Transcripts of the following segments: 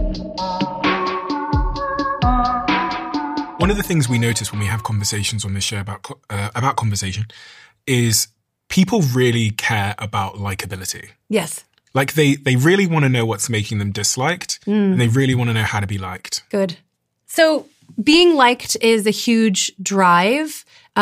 One of the things we notice when we have conversations on this show about conversation is people really care about likability. Yes. Like they really want to know what's making them disliked, and they really want to know how to be liked. Good. So being liked is a huge drive,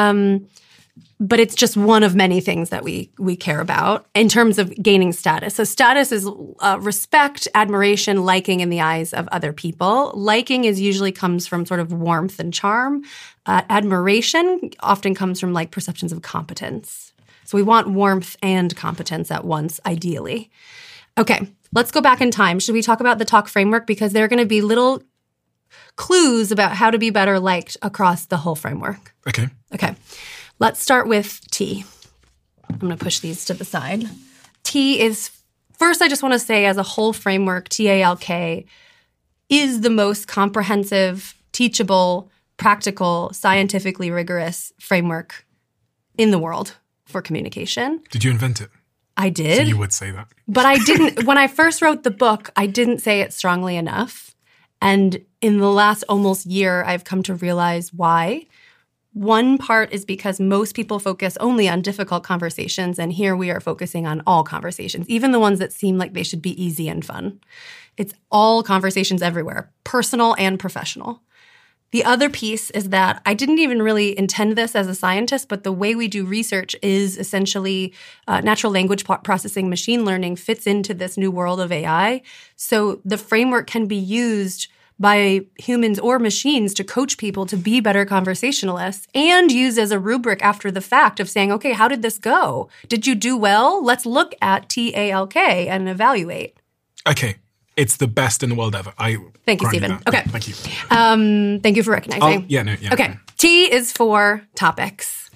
but it's just one of many things that we care about in terms of gaining status. So status is respect, admiration, liking in the eyes of other people. Liking usually comes from sort of warmth and charm. Admiration often comes from like perceptions of competence. So we want warmth and competence at once, ideally. Okay, let's go back in time. Should we talk about the talk framework? Because there are going to be little clues about how to be better liked across the whole framework. Okay. Let's start with T. I'm going to push these to the side. T is, first I just want to say as a whole framework, TALK is the most comprehensive, teachable, practical, scientifically rigorous framework in the world for communication. Did you invent it? I did. So you would say that. But I didn't. When I first wrote the book, I didn't say it strongly enough. And in the last almost year, I've come to realize why. One part is because most people focus only on difficult conversations, and here we are focusing on all conversations, even the ones that seem like they should be easy and fun. It's all conversations everywhere, personal and professional. The other piece is that I didn't even really intend this as a scientist, but the way we do research is essentially natural language processing, machine learning fits into this new world of AI. So the framework can be used by humans or machines to coach people to be better conversationalists and used as a rubric after the fact of saying, okay, how did this go? Did you do well? Let's look at TALK and evaluate. Okay. It's the best in the world ever. Thank you, Stephen. That. Okay. Thank you. Thank you for recognizing. Yeah. Okay. T is for topics.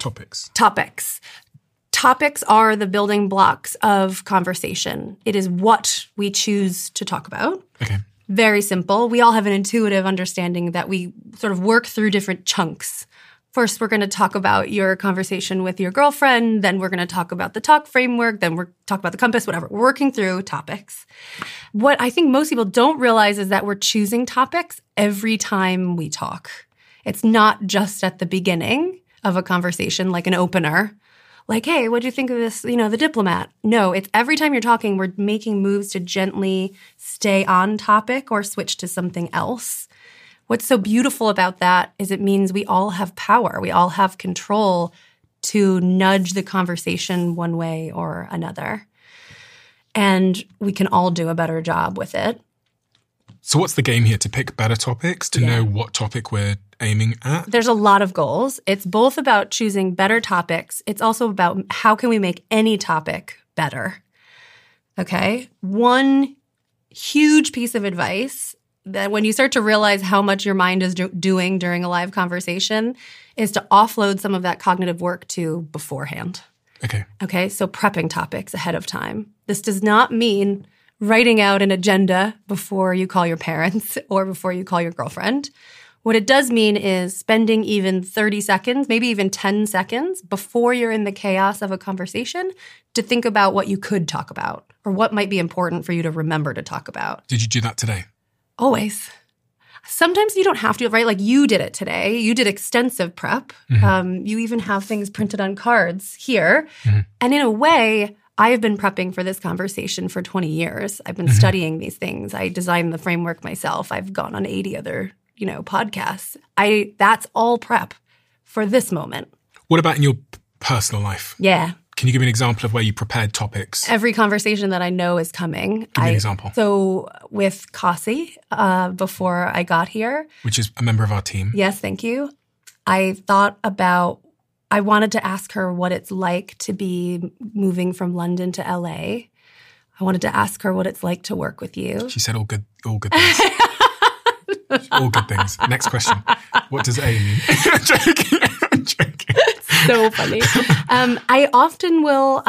Topics are the building blocks of conversation. It is what we choose to talk about. Okay. Very simple. We all have an intuitive understanding that we sort of work through different chunks. First, we're going to talk about your conversation with your girlfriend. Then we're going to talk about the talk framework. Then we're talk about the compass, whatever. We're working through topics. What I think most people don't realize is that we're choosing topics every time we talk. It's not just at the beginning of a conversation, like an opener. Like, hey, what do you think of this, the diplomat? No, it's every time you're talking, we're making moves to gently stay on topic or switch to something else. What's so beautiful about that is it means we all have power. We all have control to nudge the conversation one way or another. And we can all do a better job with it. So what's the game here? To pick better topics, to know what topic we're aiming at? There's a lot of goals. It's both about choosing better topics. It's also about how can we make any topic better. Okay? One huge piece of advice that when you start to realize how much your mind is doing during a live conversation is to offload some of that cognitive work to beforehand. Okay, so prepping topics ahead of time. This does not mean writing out an agenda before you call your parents or before you call your girlfriend. What it does mean is spending even 30 seconds, maybe even 10 seconds before you're in the chaos of a conversation to think about what you could talk about or what might be important for you to remember to talk about. Did you do that today? Always. Sometimes you don't have to, right? Like you did it today. You did extensive prep. Mm-hmm. You even have things printed on cards here. Mm-hmm. And in a way, I have been prepping for this conversation for 20 years. I've been studying these things. I designed the framework myself. I've gone on 80 other, podcasts. That's all prep for this moment. What about in your personal life? Yeah. Can you give me an example of where you prepared topics? Every conversation that I know is coming. Give me an example. So with Kasi, before I got here. Which is a member of our team. Yes, thank you. I wanted to ask her what it's like to be moving from London to LA. I wanted to ask her what it's like to work with you. She said all good things. All good things. Next question. What does A mean? I'm joking. So funny. I often will,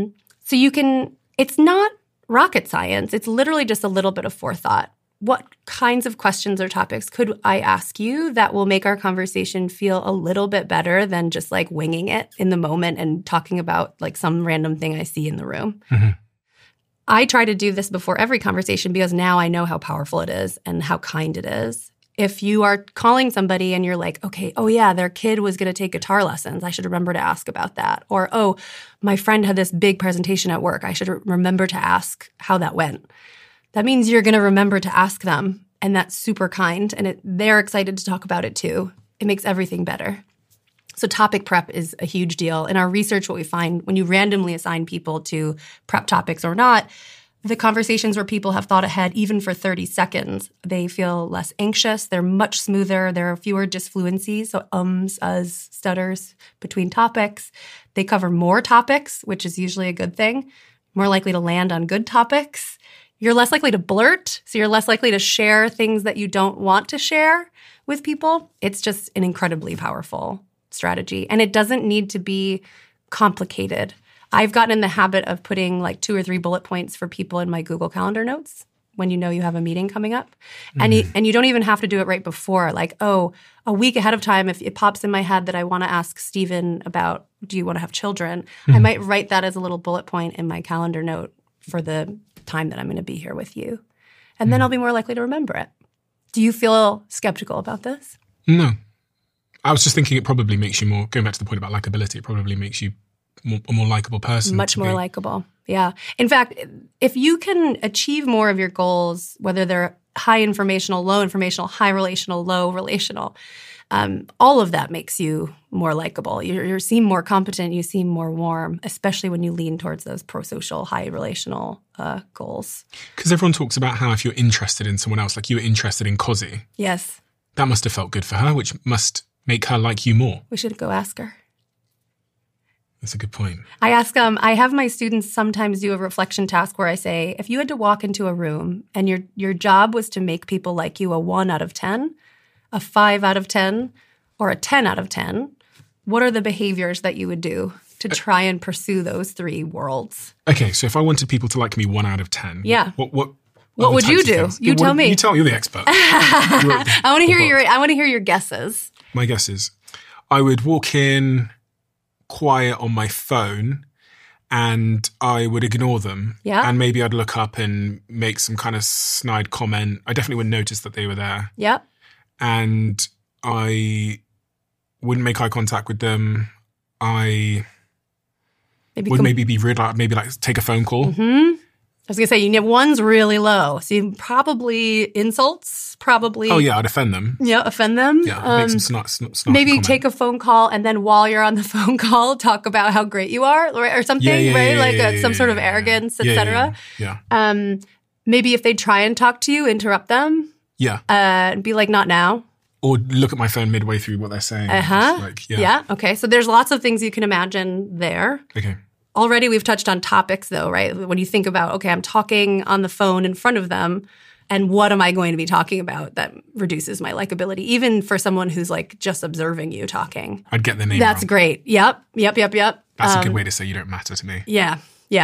it's not rocket science. It's literally just a little bit of forethought. What kinds of questions or topics could I ask you that will make our conversation feel a little bit better than just like winging it in the moment and talking about like some random thing I see in the room? Mm-hmm. I try to do this before every conversation because now I know how powerful it is and how kind it is. If you are calling somebody and you're like, okay, oh yeah, their kid was going to take guitar lessons. I should remember to ask about that. Or, oh, my friend had this big presentation at work. I should remember to ask how that went. That means you're going to remember to ask them. And that's super kind. And they're excited to talk about it too. It makes everything better. So topic prep is a huge deal. In our research, what we find when you randomly assign people to prep topics or not, the conversations where people have thought ahead, even for 30 seconds, they feel less anxious. They're much smoother. There are fewer disfluencies, so uhs, stutters between topics. They cover more topics, which is usually a good thing. More likely to land on good topics. You're less likely to blurt, so you're less likely to share things that you don't want to share with people. It's just an incredibly powerful strategy. And it doesn't need to be complicated. I've gotten in the habit of putting like 2 or 3 bullet points for people in my Google Calendar notes when you know you have a meeting coming up. Mm-hmm. And you don't even have to do it right before. Like, oh, a week ahead of time, if it pops in my head that I want to ask Stephen about, do you want to have children? Mm-hmm. I might write that as a little bullet point in my calendar note for the time that I'm going to be here with you. And then I'll be more likely to remember it. Do you feel skeptical about this? No. I was just thinking it probably makes you more, going back to the point about likability, it probably makes you a more likable person. Much more likable. Yeah. In fact, if you can achieve more of your goals, whether they're high informational, low informational, high relational, low relational, all of that makes you more likable. You seem more competent. You seem more warm, especially when you lean towards those pro-social, high relational goals. Because everyone talks about how if you're interested in someone else, like you were interested in Cozy. Yes. That must have felt good for her, which must make her like you more. We should go ask her. That's a good point. I ask I have my students sometimes do a reflection task where I say, if you had to walk into a room and your job was to make people like you a 1 out of 10, a 5 out of 10, or a 10 out of 10, what are the behaviors that you would do to try and pursue those 3 worlds? Okay, so if I wanted people to like me 1 out of 10, yeah. What would you do? You tell me. You tell me. You're the expert. I want to hear your guesses. My guesses. I would walk in quiet on my phone and I would ignore them. Yeah. And maybe I'd look up and make some kind of snide comment. I definitely wouldn't notice that they were there. Yeah. And I wouldn't make eye contact with them. I would maybe be rude, maybe take a phone call. Mm-hmm. I was going to say, you know, 1's really low. So you probably insults, probably. Oh, yeah, I'd offend them. Yeah, offend them. Yeah, make some snarky maybe comment. take a phone call and then while you're on the phone call, talk about how great you are or something, right? Some sort of arrogance, etc. Yeah. Maybe if they try and talk to you, interrupt them. Yeah. And be like, not now. Or look at my phone midway through what they're saying. Yeah. Okay. So there's lots of things you can imagine there. Okay. Already we've touched on topics though, right? When you think about, okay, I'm talking on the phone in front of them and what am I going to be talking about that reduces my likability, even for someone who's like just observing you talking. I'd get the name That's wrong. Great. Yep. That's a good way to say you don't matter to me. Yeah.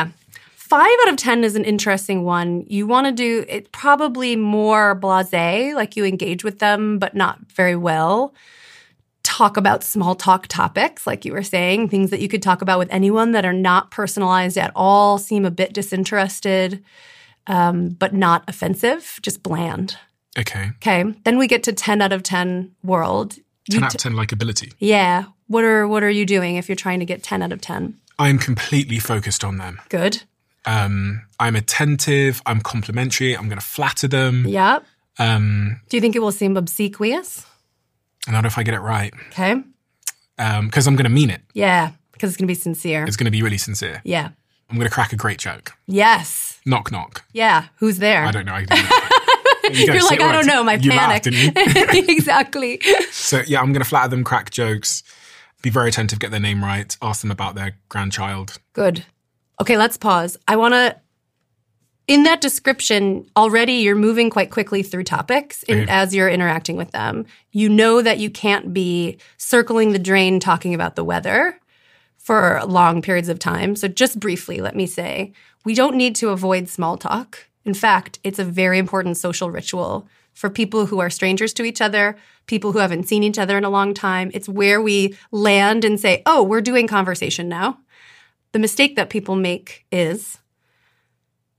5 out of 10 is an interesting one. You want to do it probably more blasé, like you engage with them, but not very well. Talk about small talk topics, like you were saying, things that you could talk about with anyone that are not personalized at all, seem a bit disinterested, but not offensive, just bland. Okay. Then we get to 10 out of 10 world. 10 out of 10 likability. Yeah. What are you doing if you're trying to get 10 out of 10? I'm completely focused on them. Good. I'm attentive. I'm complimentary. I'm going to flatter them. Yep. Do you think it will seem obsequious? Not if I get it right. Okay. Because I'm going to mean it. Yeah, because it's going to be sincere. It's going to be really sincere. Yeah. I'm going to crack a great joke. Yes. Knock, knock. Yeah. Who's there? I don't know. You're like, I don't know. My you panic. Laughed, didn't you? Exactly. So, yeah, I'm going to flatter them, crack jokes, be very attentive, get their name right, ask them about their grandchild. Good. Okay, let's pause. I want to... In that description, already you're moving quite quickly through topics as you're interacting with them. You know that you can't be circling the drain talking about the weather for long periods of time. So just briefly, let me say, we don't need to avoid small talk. In fact, it's a very important social ritual for people who are strangers to each other, people who haven't seen each other in a long time. It's where we land and say, oh, we're doing conversation now. The mistake that people make is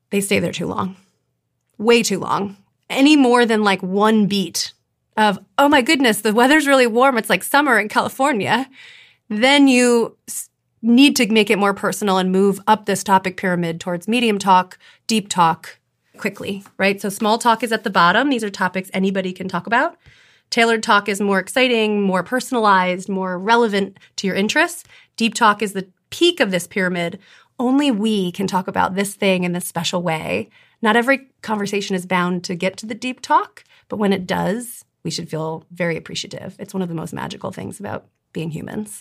they stay there too long. Way too long. Any more than like one beat of, oh my goodness, the weather's really warm. It's like summer in California. Then you need to make it more personal and move up this topic pyramid towards medium talk, deep talk quickly, right? So small talk is at the bottom. These are topics anybody can talk about. Tailored talk is more exciting, more personalized, more relevant to your interests. Deep talk is the peak of this pyramid. Only we can talk about this thing in this special way. Not every conversation is bound to get to the deep talk, but when it does, we should feel very appreciative. It's one of the most magical things about being humans.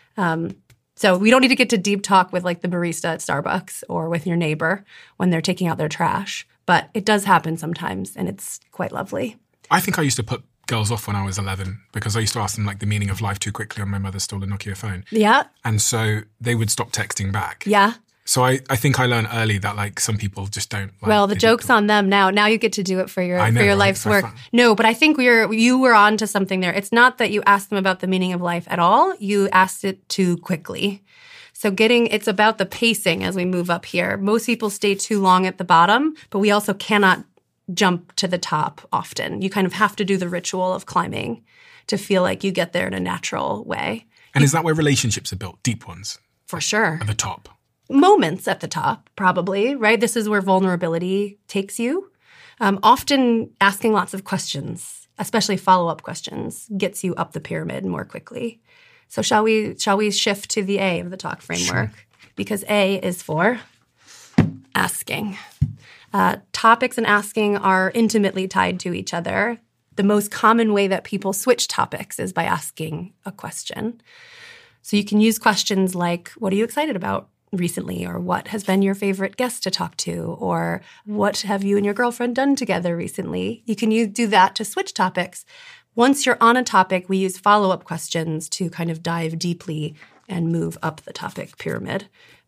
So we don't need to get to deep talk with like the barista at Starbucks or with your neighbor when they're taking out their trash, but it does happen sometimes, and it's quite lovely. I think I used to put girls off when I was 11 because I used to ask them like the meaning of life too quickly on my mother's stolen Nokia phone. Yeah. And so they would stop texting back. Yeah. So I think I learned early that like some people just don't. Like, well, the joke's on them now. Now you get to do it for your life's work. Fun. No, but I think you were on to something there. It's not that you asked them about the meaning of life at all. You asked it too quickly. So it's about the pacing as we move up here. Most people stay too long at the bottom, but we also cannot jump to the top often. You kind of have to do the ritual of climbing to feel like you get there in a natural way. And is that where relationships are built? Deep ones? For sure. At the top? Moments at the top, probably, right? This is where vulnerability takes you. Often asking lots of questions, especially follow-up questions, gets you up the pyramid more quickly. So shall we shift to the A of the talk framework? Sure. Because A is for asking. Topics and asking are intimately tied to each other. The most common way that people switch topics is by asking a question. So you can use questions like, what are you excited about recently? Or what has been your favorite guest to talk to? Or what have you and your girlfriend done together recently? You can do that to switch topics. Once you're on a topic, we use follow-up questions to kind of dive deeply and move up the topic pyramid.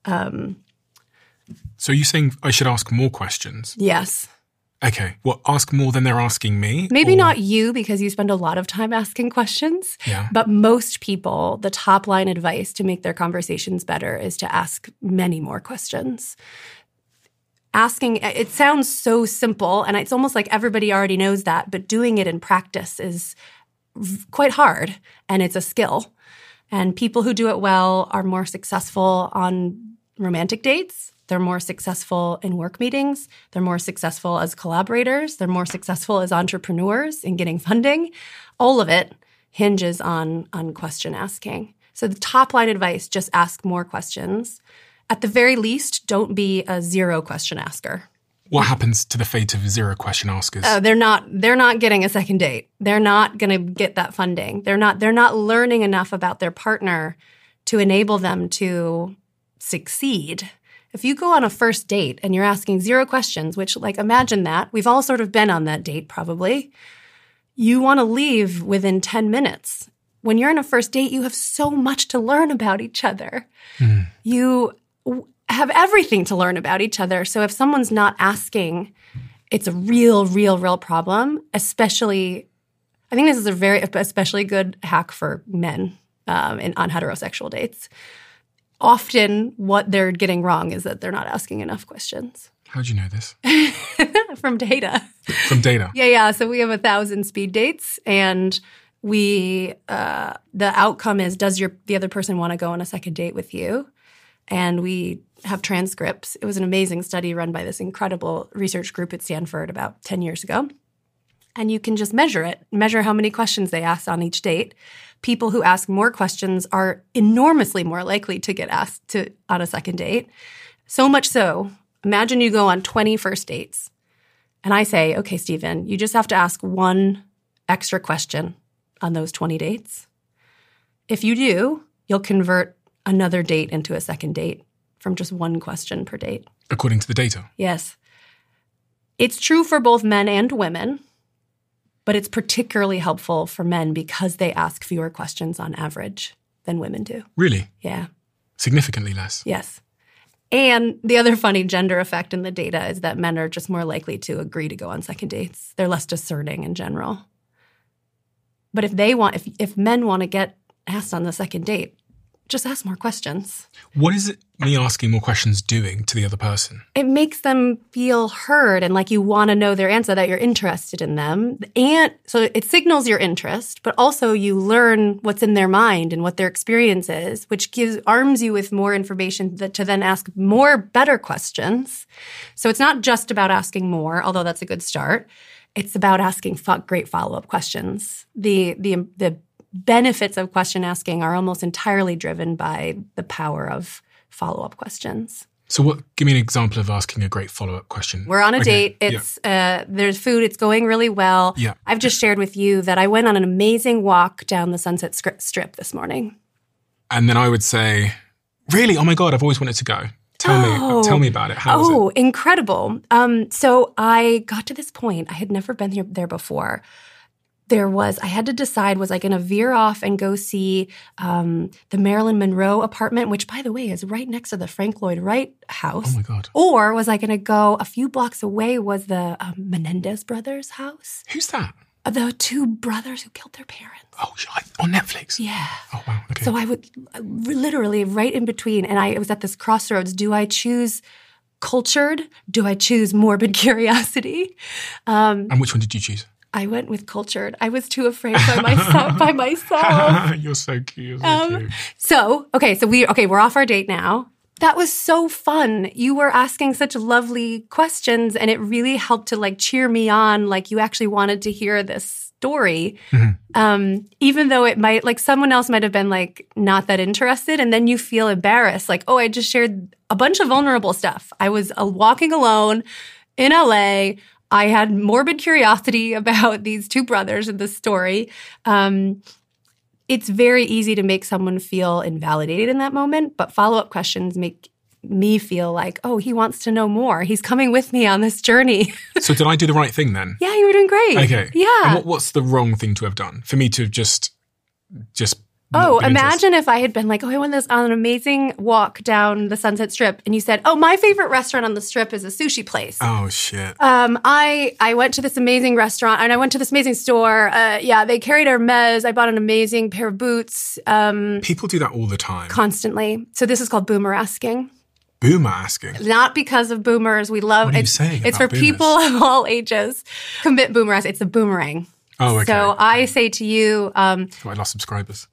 So you're saying I should ask more questions? Yes. Okay. Well, ask more than they're asking me? Maybe not you, because you spend a lot of time asking questions. Yeah. But most people, the top line advice to make their conversations better is to ask many more questions. Asking, it sounds so simple, and it's almost like everybody already knows that, but doing it in practice is quite hard, and it's a skill. And people who do it well are more successful on romantic dates. They're more successful in work meetings. They're more successful as collaborators. They're more successful as entrepreneurs in getting funding. All of it hinges on question asking. So the top line advice, just ask more questions. At the very least, don't be a zero question asker. What happens to the fate of zero question askers? They're not getting a second date. They're not going to get that funding. They're not learning enough about their partner to enable them to succeed. If you go on a first date and you're asking zero questions, which, like, imagine that. We've all sort of been on that date, probably. You want to leave within 10 minutes. When you're on a first date, you have so much to learn about each other. You have everything to learn about each other. So if someone's not asking, it's a real problem, especially, I think this is especially good hack for men on heterosexual dates. Often what they're getting wrong is that they're not asking enough questions. How'd you know this? From data. From data? Yeah. So we have 1,000 speed dates, and the outcome is, does the other person want to go on a second date with you? And we have transcripts. It was an amazing study run by this incredible research group at Stanford about 10 years ago. And you can just measure how many questions they asked on each date. People who ask more questions are enormously more likely to get asked on a second date. So much so, imagine you go on 20 first dates. And I say, okay, Stephen, you just have to ask one extra question on those 20 dates. If you do, you'll convert another date into a second date from just one question per date. According to the data? Yes. It's true for both men and women, but it's particularly helpful for men because they ask fewer questions on average than women do. Really? Yeah. Significantly less? Yes. And the other funny gender effect in the data is that men are just more likely to agree to go on second dates. They're less discerning in general. But if men want to get asked on the second date, just ask more questions. What is it me asking more questions doing to the other person? It makes them feel heard and like you want to know their answer, that you're interested in them. And so it signals your interest, but also you learn what's in their mind and what their experience is, which arms you with more information to then ask more better questions. So it's not just about asking more, although that's a good start. It's about asking great follow-up questions. The benefits of question asking are almost entirely driven by the power of follow-up questions. So give me an example of asking a great follow-up question. We're on a date. It's there's food. It's going really well. Yeah. I've just shared with you that I went on an amazing walk down the Sunset Strip this morning. And then I would say, really? Oh my God, I've always wanted to go. Tell me about it. How was it? Oh, incredible. So I got to this point. I had never been there before. I had to decide, was I going to veer off and go see the Marilyn Monroe apartment, which, by the way, is right next to the Frank Lloyd Wright house. Oh, my God. Or was I going to go a few blocks away was the Menendez brothers' house. Who's that? The two brothers who killed their parents. Oh, on Netflix? Yeah. Oh, wow. Okay. So I would literally right in between, and I was at this crossroads. Do I choose cultured? Do I choose morbid curiosity? And which one did you choose? I went with cultured. I was too afraid by myself. You're so cute. So we're off our date now. That was so fun. You were asking such lovely questions, and it really helped to like cheer me on. Like you actually wanted to hear this story, even though it might like someone else might have been like not that interested, and then you feel embarrassed. Like, oh, I just shared a bunch of vulnerable stuff. I was walking alone in LA. I had morbid curiosity about these two brothers in this story. It's very easy to make someone feel invalidated in that moment, but follow-up questions make me feel like, oh, he wants to know more. He's coming with me on this journey. So did I do the right thing then? Yeah, you were doing great. Okay. Yeah. And what's the wrong thing to have done? For me to just imagine if I had been like, I went on an amazing walk down the Sunset Strip, and you said, oh, my favorite restaurant on the Strip is a sushi place. Oh, shit. I went to this amazing restaurant, and I went to this amazing store. They carried Hermes. I bought an amazing pair of boots. People do that all the time. Constantly. So this is called boomer asking. Boomer asking? Not because of boomers. We love What are you saying it's for boomers? People of all ages. Commit boomer asking. It's a boomerang. Oh, okay. So I say to you... I lost subscribers.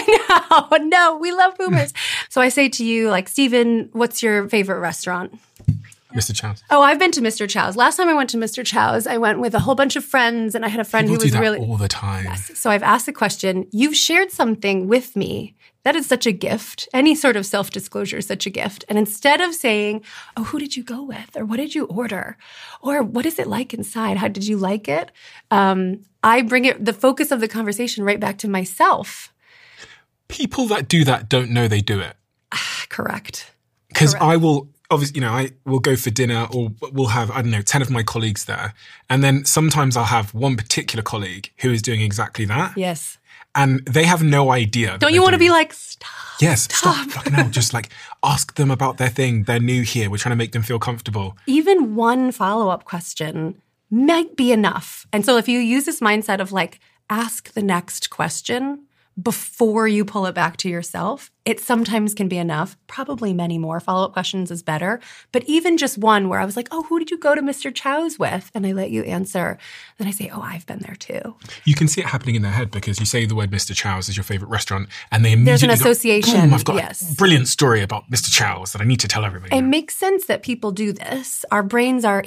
No, we love boomers. So I say to you, like, Stephen, what's your favorite restaurant? Mr. Chow's. Oh, I've been to Mr. Chow's. Last time I went to Mr. Chow's, I went with a whole bunch of friends, and I had a friend People who was do that really... all the time. Yes. So I've asked the question, you've shared something with me. That is such a gift. Any sort of self-disclosure is such a gift. And instead of saying, oh, who did you go with? Or what did you order? Or what is it like inside? How did you like it? I bring the focus of the conversation right back to myself. People that do that don't know they do it. Correct. Because I will, obviously, I will go for dinner, or we'll have, 10 of my colleagues there. And then sometimes I'll have one particular colleague who is doing exactly that. Yes. And they have no idea. Don't you want to be like, stop? Yes, stop. Fucking hell. Just like ask them about their thing. They're new here. We're trying to make them feel comfortable. Even one follow-up question might be enough. And so if you use this mindset of like, ask the next question before you pull it back to yourself, it sometimes can be enough. Probably many more follow-up questions is better. But even just one where I was like, oh, who did you go to Mr. Chow's with? And I let you answer. Then I say, oh, I've been there too. You can see it happening in their head because you say the word Mr. Chow's is your favorite restaurant, and they immediately There's an association. Boom, I've got a brilliant story about Mr. Chow's that I need to tell everybody. It makes sense that people do this. Our brains are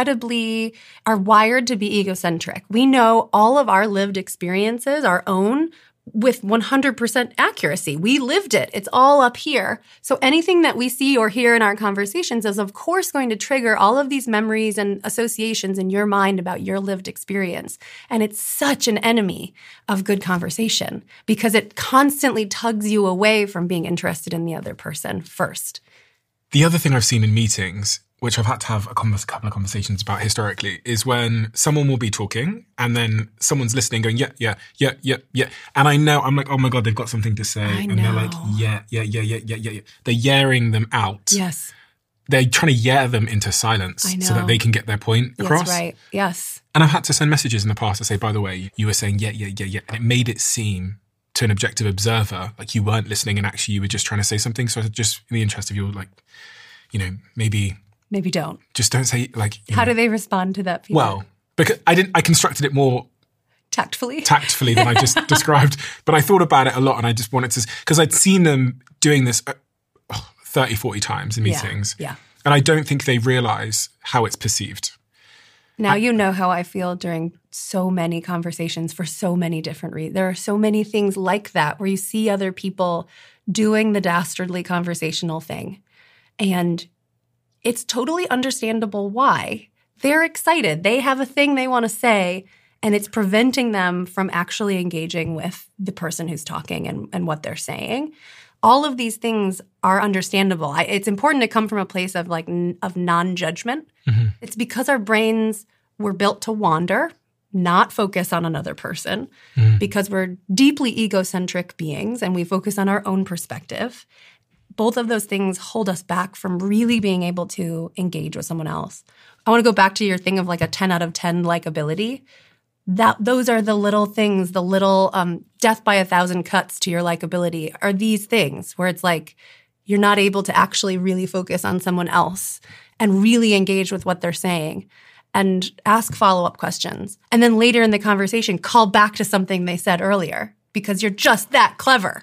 wired to be egocentric. We know all of our lived experiences, our own, with 100% accuracy. We lived it. It's all up here. So anything that we see or hear in our conversations is, of course, going to trigger all of these memories and associations in your mind about your lived experience. And it's such an enemy of good conversation because it constantly tugs you away from being interested in the other person first. The other thing I've seen in meetings, which I've had to have a couple of conversations about historically, is when someone will be talking and then someone's listening going, yeah. And I know, I'm like, oh my God, they've got something to say. And they're like, yeah. They're yaring them out. Yes. They're trying to yare them into silence so that they can get their point across. That's right. Yes. And I've had to send messages in the past to say, by the way, you were saying, yeah. And it made it seem to an objective observer, like you weren't listening and actually you were just trying to say something. So just in the interest of your, like, maybe don't. Just don't say, like... How do they respond to that feedback? Well, because I constructed it more... Tactfully than I just described. But I thought about it a lot and I just wanted to... Because I'd seen them doing this 30, 40 times in meetings. Yeah. And I don't think they realize how it's perceived. Now you know how I feel during so many conversations for so many different reasons. There are so many things like that where you see other people doing the dastardly conversational thing. And it's totally understandable why. They're excited. They have a thing they want to say, and it's preventing them from actually engaging with the person who's talking and what they're saying. All of these things are understandable. It's important to come from a place of of non-judgment. Mm-hmm. It's because our brains were built to wander, not focus on another person, because we're deeply egocentric beings and we focus on our own perspective. Both of those things hold us back from really being able to engage with someone else. I want to go back to your thing of like a 10 out of 10 likability. Those are the little things, the little death by 1,000 cuts to your likability are these things where it's like you're not able to actually really focus on someone else and really engage with what they're saying and ask follow-up questions. And then later in the conversation, call back to something they said earlier because you're just that clever.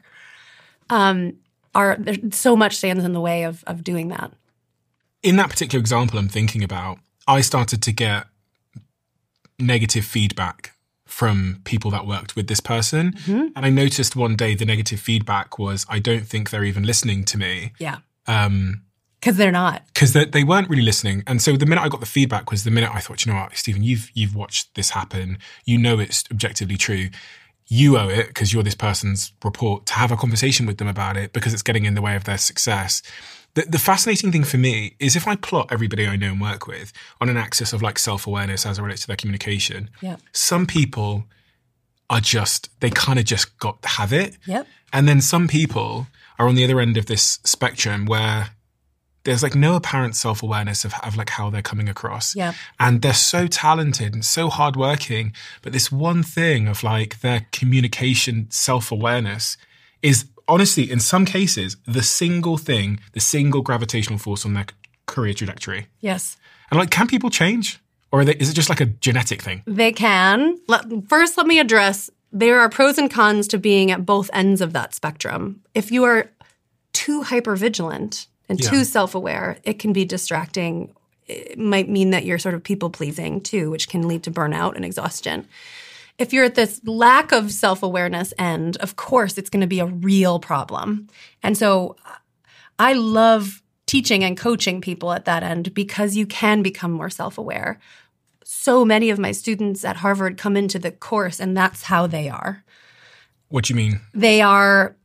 So much stands in the way of doing that. In that particular example I'm thinking about, I started to get negative feedback from people that worked with this person. Mm-hmm. And I noticed one day the negative feedback was, I don't think they're even listening to me. Yeah. Because they're not. Because they weren't really listening. And so the minute I got the feedback was the minute I thought, you know what, Stephen, you've watched this happen. You know it's objectively true. You owe it, because you're this person's report, to have a conversation with them about it because it's getting in the way of their success. The fascinating thing for me is if I plot everybody I know and work with on an axis of like self-awareness as it relates to their communication, some people are they kind of just have it. Yep. And then some people are on the other end of this spectrum where there's like no apparent self-awareness of like how they're coming across. Yep. And they're so talented and so hardworking, but this one thing of like their communication self-awareness is honestly, in some cases, the single gravitational force on their career trajectory. Yes. And like, can people change? Or is it just like a genetic thing? They can. First, let me address, there are pros and cons to being at both ends of that spectrum. If you are too hypervigilant and too self-aware, it can be distracting. It might mean that you're sort of people-pleasing too, which can lead to burnout and exhaustion. If you're at this lack of self-awareness end, of course, it's going to be a real problem. And so I love teaching and coaching people at that end because you can become more self-aware. So many of my students at Harvard come into the course and that's how they are. What do you mean? They are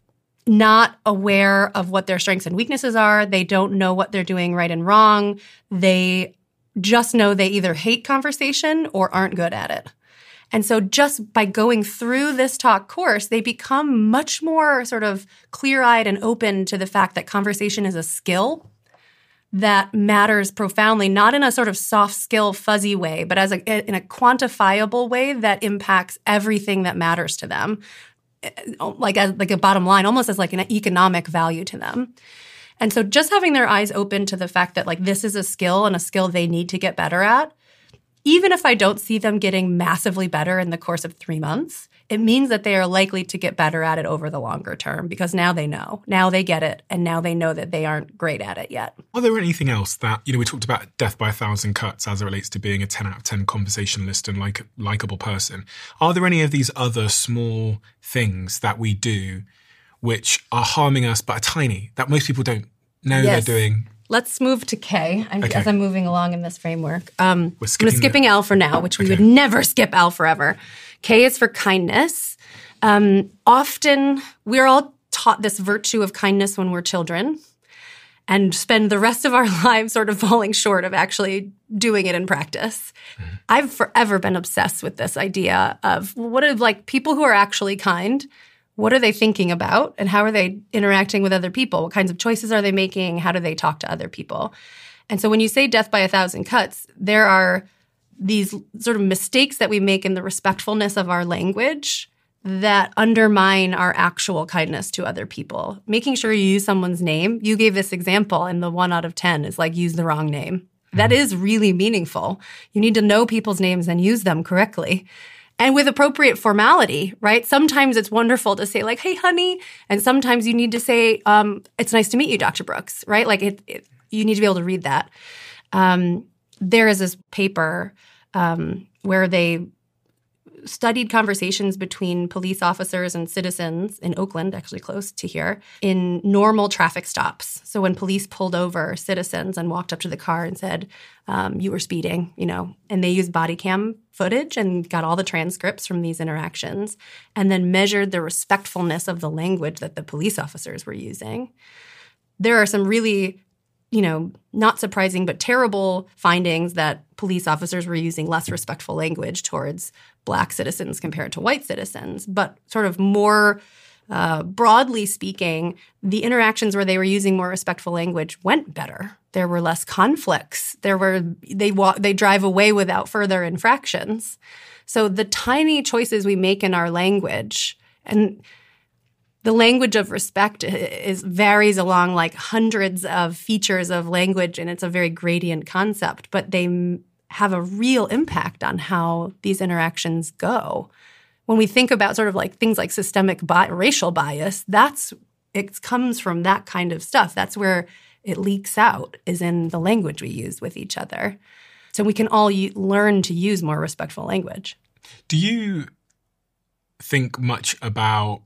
not aware of what their strengths and weaknesses are. They don't know what they're doing right and wrong. They just know they either hate conversation or aren't good at it. And so just by going through this talk course, they become much more sort of clear-eyed and open to the fact that conversation is a skill that matters profoundly, not in a sort of soft skill, fuzzy way, but in a quantifiable way that impacts everything that matters to them, like a bottom line, almost as like an economic value to them. And so just having their eyes open to the fact that like this is a skill and a skill they need to get better at, even if I don't see them getting massively better in the course of 3 months, it means that they are likely to get better at it over the longer term because now they know. Now they get it, and now they know that they aren't great at it yet. Are there anything else that, we talked about death by 1,000 cuts as it relates to being a 10 out of 10 conversationalist and likable person. Are there any of these other small things that we do which are harming us but are tiny, that most people don't know they're doing? Let's move to K as I'm moving along in this framework. We're skipping L for now, which we would never skip L forever. K is for kindness. Often we're all taught this virtue of kindness when we're children and spend the rest of our lives sort of falling short of actually doing it in practice. Mm-hmm. I've forever been obsessed with this idea of what are like people who are actually kind. What are they thinking about and how are they interacting with other people? What kinds of choices are they making? How do they talk to other people? And so when you say death by 1,000 cuts, there are these sort of mistakes that we make in the respectfulness of our language that undermine our actual kindness to other people. Making sure you use someone's name. You gave this example, and the 1 out of 10 is like, use the wrong name. That is really meaningful. You need to know people's names and use them correctly. And with appropriate formality, right? Sometimes it's wonderful to say like, hey, honey. And sometimes you need to say, it's nice to meet you, Dr. Brooks, right? Like you need to be able to read that. There is this paper where they studied conversations between police officers and citizens in Oakland, actually close to here, in normal traffic stops. So when police pulled over citizens and walked up to the car and said, you were speeding, and they used body cam footage and got all the transcripts from these interactions and then measured the respectfulness of the language that the police officers were using. There are some really not surprising, but terrible findings that police officers were using less respectful language towards Black citizens compared to white citizens. But sort of more broadly speaking, the interactions where they were using more respectful language went better. There were less conflicts. They drive away without further infractions. So the tiny choices we make in our language, and the language of respect varies along like hundreds of features of language, and it's a very gradient concept, but they have a real impact on how these interactions go. When we think about sort of like things like systemic racial bias, it comes from that kind of stuff. That's where it leaks out, is in the language we use with each other. So we can all learn to use more respectful language. Do you think much about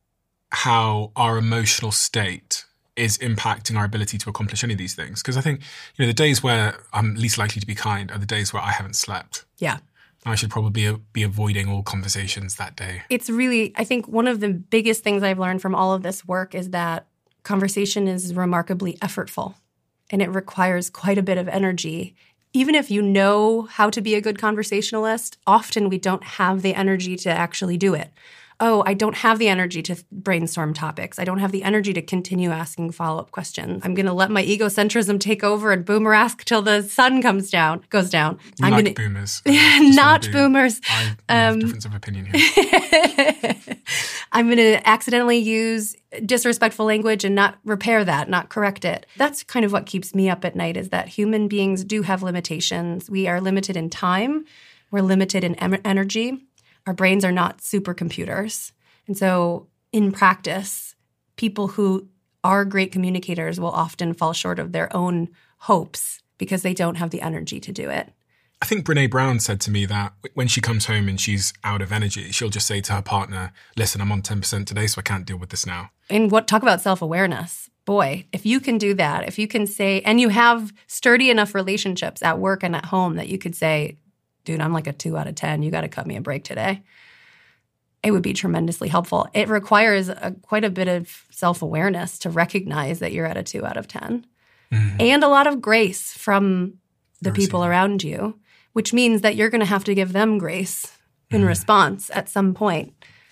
how our emotional state is impacting our ability to accomplish any of these things? Because I think, the days where I'm least likely to be kind are the days where I haven't slept. Yeah. I should probably be avoiding all conversations that day. It's really, I think one of the biggest things I've learned from all of this work is that conversation is remarkably effortful, and it requires quite a bit of energy. Even if you know how to be a good conversationalist, often we don't have the energy to actually do it. Oh, I don't have the energy to brainstorm topics. I don't have the energy to continue asking follow-up questions. I'm going to let my egocentrism take over and boomer ask till the sun goes down. Boomers. Not boomers. I have a difference of opinion here. I'm going to accidentally use disrespectful language and not repair that, not correct it. That's kind of what keeps me up at night, is that human beings do have limitations. We are limited in time. We're limited in energy. Our brains are not supercomputers. And so in practice, people who are great communicators will often fall short of their own hopes because they don't have the energy to do it. I think Brené Brown said to me that when she comes home and she's out of energy, she'll just say to her partner, listen, I'm on 10% today, so I can't deal with this now. And talk about self-awareness. Boy, if you can do that, if you can say, and you have sturdy enough relationships at work and at home that you could say, dude, I'm like a 2 out of 10. You got to cut me a break today. It would be tremendously helpful. It requires quite a bit of self-awareness to recognize that you're at a 2 out of 10. Mm-hmm. And a lot of grace from the people around you, which means that you're going to have to give them grace in response at some point.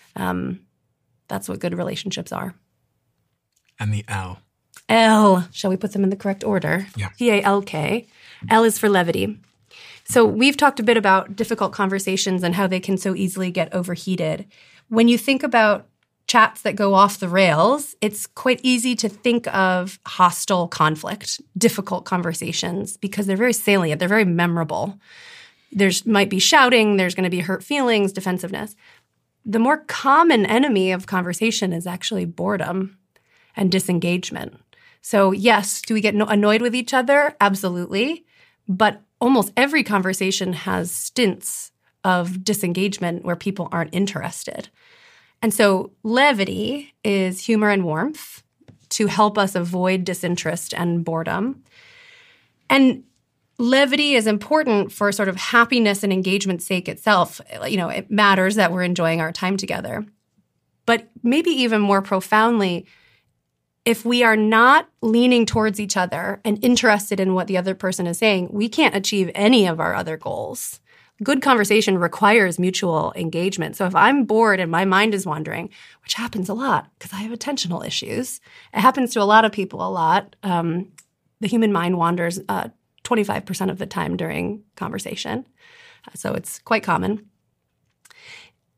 That's what good relationships are. And the L. L. Shall we put them in the correct order? Yeah. P-A-L-K. L is for levity. So we've talked a bit about difficult conversations and how they can so easily get overheated. When you think about chats that go off the rails, it's quite easy to think of hostile conflict, difficult conversations, because they're very salient, they're very memorable. Might be shouting, there's going to be hurt feelings, defensiveness. The more common enemy of conversation is actually boredom and disengagement. So yes, do we get annoyed with each other? Absolutely. But almost every conversation has stints of disengagement where people aren't interested. And so levity is humor and warmth to help us avoid disinterest and boredom. And levity is important for sort of happiness and engagement's sake itself. It matters that we're enjoying our time together. But maybe even more profoundly, if we are not leaning towards each other and interested in what the other person is saying, we can't achieve any of our other goals. Good conversation requires mutual engagement. So if I'm bored and my mind is wandering, which happens a lot because I have attentional issues, it happens to a lot of people a lot. The human mind wanders 25% of the time during conversation. So it's quite common.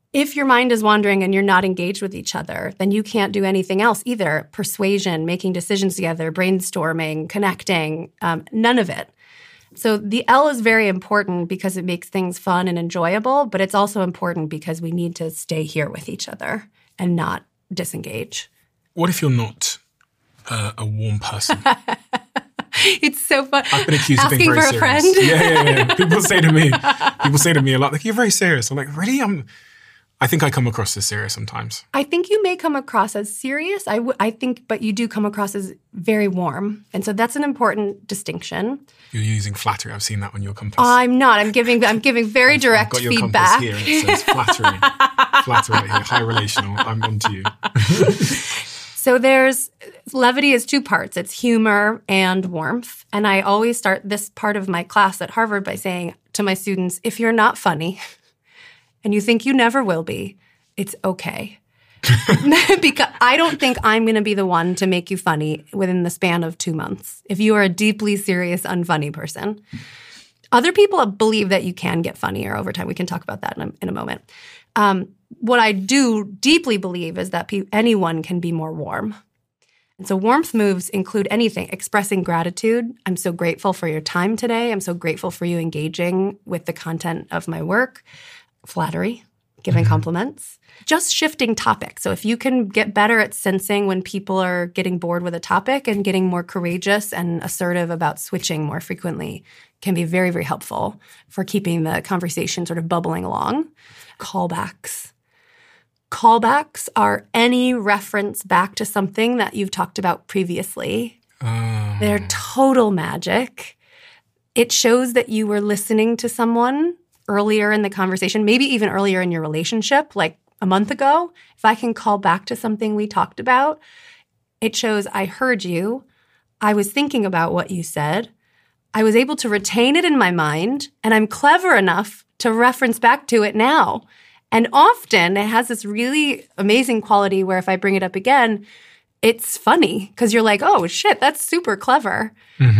If your mind is wandering and you're not engaged with each other, then you can't do anything else either. Persuasion, making decisions together, brainstorming, connecting, none of it. So the L is very important because it makes things fun and enjoyable, but it's also important because we need to stay here with each other and not disengage. What if you're not a warm person? It's so fun. I've been accused of being very serious. Asking for a friend? Yeah. People say to me a lot, like, you're very serious. I'm like, really? I think I come across as serious sometimes. I think you may come across as serious. I think, but you do come across as very warm. And so that's an important distinction. You're using flattery. I've seen that on your compass. I'm not. I'm giving very direct I've got your feedback. Compass here. It says flattery. Flattery right here. High relational. I'm onto you. So levity is two parts. It's humor and warmth. And I always start this part of my class at Harvard by saying to my students, if you're not funny and you think you never will be, it's okay. Because I don't think I'm going to be the one to make you funny within the span of 2 months if you are a deeply serious, unfunny person. Other people believe that you can get funnier over time. We can talk about that in a moment. What I do deeply believe is that anyone can be more warm. And so warmth moves include anything, expressing gratitude. I'm so grateful for your time today. I'm so grateful for you engaging with the content of my work. Flattery, giving compliments. Just shifting topics. So if you can get better at sensing when people are getting bored with a topic and getting more courageous and assertive about switching more frequently can be very, very helpful for keeping the conversation sort of bubbling along. Callbacks. Callbacks are any reference back to something that you've talked about previously. They're total magic. It shows that you were listening to someone earlier in the conversation, maybe even earlier in your relationship, like a month ago. If I can call back to something we talked about, it shows I heard you. I was thinking about what you said. I was able to retain it in my mind, and I'm clever enough to reference back to it now. And often it has this really amazing quality where if I bring it up again, it's funny because you're like, oh, shit, that's super clever.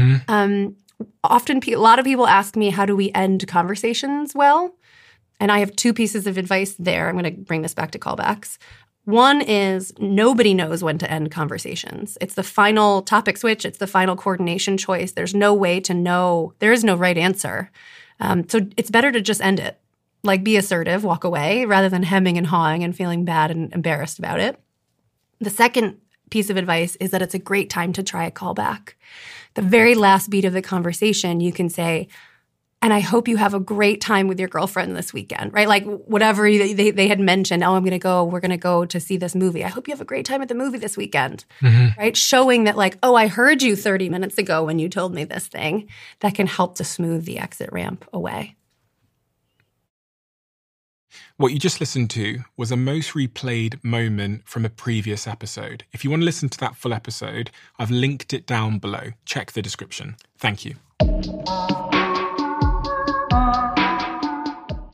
Often, a lot of people ask me, how do we end conversations well? And I have two pieces of advice there. I'm going to bring this back to callbacks. One is nobody knows when to end conversations. It's the final topic switch. It's the final coordination choice. There's no way to know. There is no right answer. So it's better to just end it. Like be assertive, walk away, rather than hemming and hawing and feeling bad and embarrassed about it. The second piece of advice is that it's a great time to try a callback. The very last beat of the conversation, you can say, and I hope you have a great time with your girlfriend this weekend, right? Like whatever they had mentioned, we're going to go to see this movie. I hope you have a great time at the movie this weekend, right? Showing that like, oh, I heard you 30 minutes ago when you told me this thing. That can help to smooth the exit ramp away. What you just listened to was a most replayed moment from a previous episode. If you want to listen to that full episode, I've linked it down below. Check the description. Thank you.